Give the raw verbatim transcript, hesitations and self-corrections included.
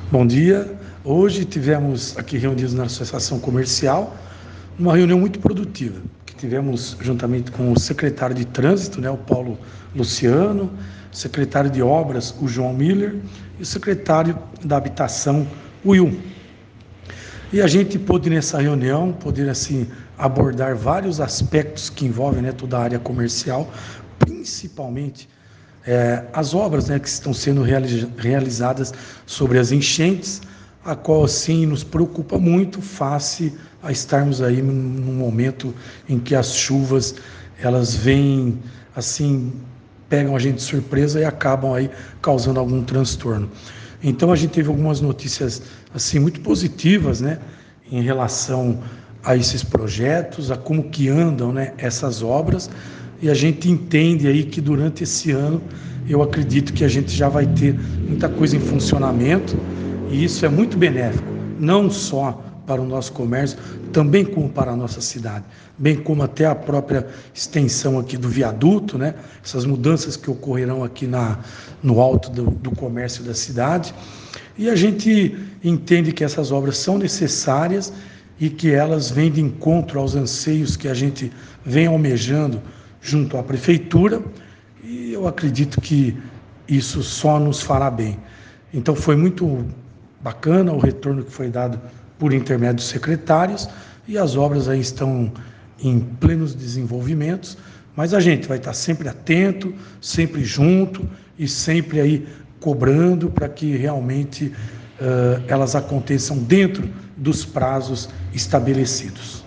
Bom dia. Hoje tivemos aqui reunidos na Associação Comercial uma reunião muito produtiva, que tivemos juntamente com o secretário de Trânsito, né, o Paulo Luciano, secretário de Obras, o João Miller, e o secretário da Habitação, o Will. E a gente pôde nessa reunião, poder assim abordar vários aspectos que envolvem, né, toda a área comercial, principalmente É, as obras, né, que estão sendo realizadas sobre as enchentes, a qual assim nos preocupa muito face a estarmos aí num momento em que as chuvas elas vêm assim, pegam a gente de surpresa e acabam aí causando algum transtorno. Então a gente teve algumas notícias assim muito positivas, né, em relação a esses projetos, a como que andam, né, essas obras. E a gente entende aí que durante esse ano, eu acredito que a gente já vai ter muita coisa em funcionamento, e isso é muito benéfico, não só para o nosso comércio, também como para a nossa cidade, bem como até a própria extensão aqui do viaduto, né? Essas mudanças que ocorrerão aqui na, no alto do, do comércio da cidade. E a gente entende que essas obras são necessárias e que elas vêm de encontro aos anseios que a gente vem almejando junto à prefeitura, e eu acredito que isso só nos fará bem. Então foi muito bacana o retorno que foi dado por intermédio dos secretários, e as obras aí estão em plenos desenvolvimentos, mas a gente vai estar sempre atento, sempre junto e sempre aí cobrando para que realmente uh, elas aconteçam dentro dos prazos estabelecidos.